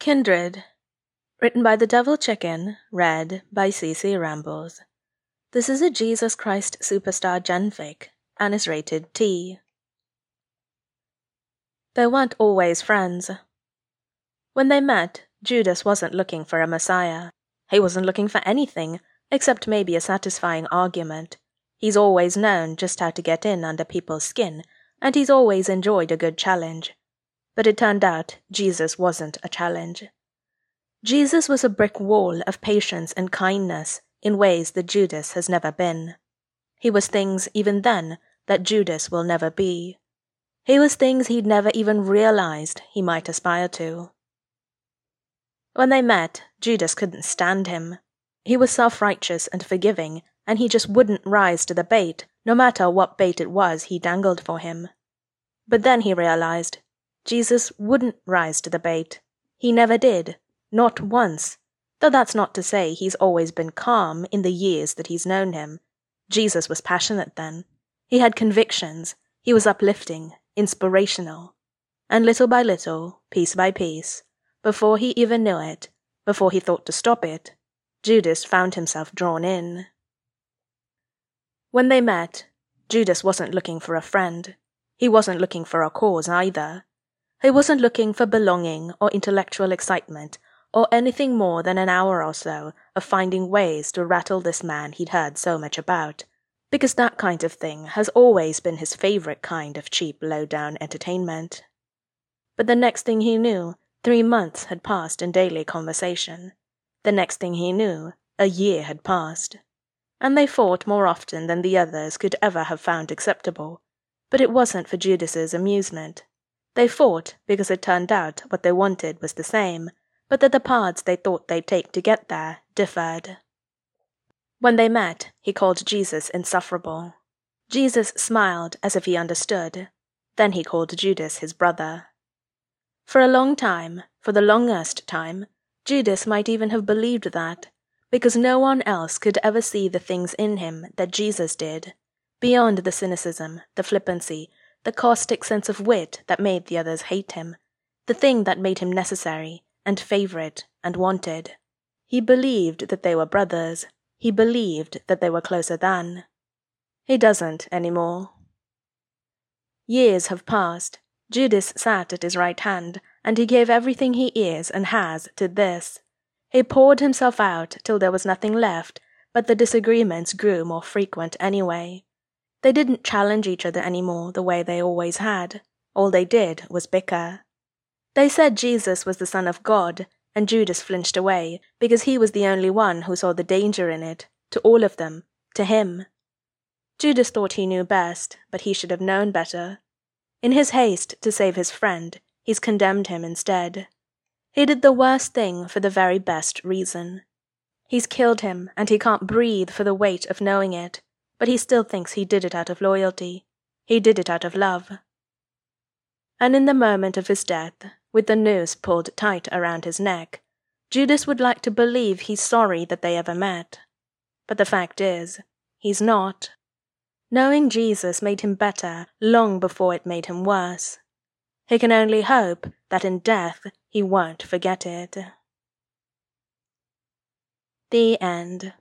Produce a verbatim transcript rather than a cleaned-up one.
Kindred. Written by The Devil Chicken, read by C C Rambles. This is a Jesus Christ Superstar genfic, and is rated T. They weren't always friends. When they met, Judas wasn't looking for a messiah. He wasn't looking for anything, except maybe a satisfying argument. He's always known just how to get in under people's skin, and he's always enjoyed a good challenge. But it turned out Jesus wasn't a challenge. Jesus was a brick wall of patience and kindness in ways that Judas has never been. He was things even then that Judas will never be. He was things he'd never even realized he might aspire to. When they met, Judas couldn't stand him. He was self-righteous and forgiving, and he just wouldn't rise to the bait, no matter what bait it was he dangled for him. But then he realized Jesus wouldn't rise to the bait. He never did. Not once. Though that's not to say he's always been calm in the years that he's known him. Jesus was passionate then. He had convictions. He was uplifting, inspirational. And little by little, piece by piece, before he even knew it, before he thought to stop it, Judas found himself drawn in. When they met, Judas wasn't looking for a friend. He wasn't looking for a cause either. He wasn't looking for belonging or intellectual excitement or anything more than an hour or so of finding ways to rattle this man he'd heard so much about, because that kind of thing has always been his favorite kind of cheap, low-down entertainment. But the next thing he knew, three months had passed in daily conversation. The next thing he knew, a year had passed. And they fought more often than the others could ever have found acceptable. But it wasn't for Judas's amusement. They fought because it turned out what they wanted was the same, but that the paths they thought they'd take to get there differed. When they met, he called Jesus insufferable. Jesus smiled as if he understood. Then he called Judas his brother. For a long time, for the longest time, Judas might even have believed that, because no one else could ever see the things in him that Jesus did, beyond the cynicism, the flippancy, the caustic sense of wit that made the others hate him, the thing that made him necessary, and favourite, and wanted. He believed that they were brothers. He believed that they were closer than. He doesn't anymore. Years have passed. Judas sat at his right hand, and he gave everything he is and has to this. He poured himself out till there was nothing left, but the disagreements grew more frequent anyway. They didn't challenge each other anymore the way they always had. All they did was bicker. They said Jesus was the Son of God, and Judas flinched away, because he was the only one who saw the danger in it, to all of them, to him. Judas thought he knew best, but he should have known better. In his haste to save his friend, he's condemned him instead. He did the worst thing for the very best reason. He's killed him, and he can't breathe for the weight of knowing it, but he still thinks he did it out of loyalty. He did it out of love. And in the moment of his death, with the noose pulled tight around his neck, Judas would like to believe he's sorry that they ever met. But the fact is, he's not. Knowing Jesus made him better long before it made him worse. He can only hope that in death he won't forget it. The end.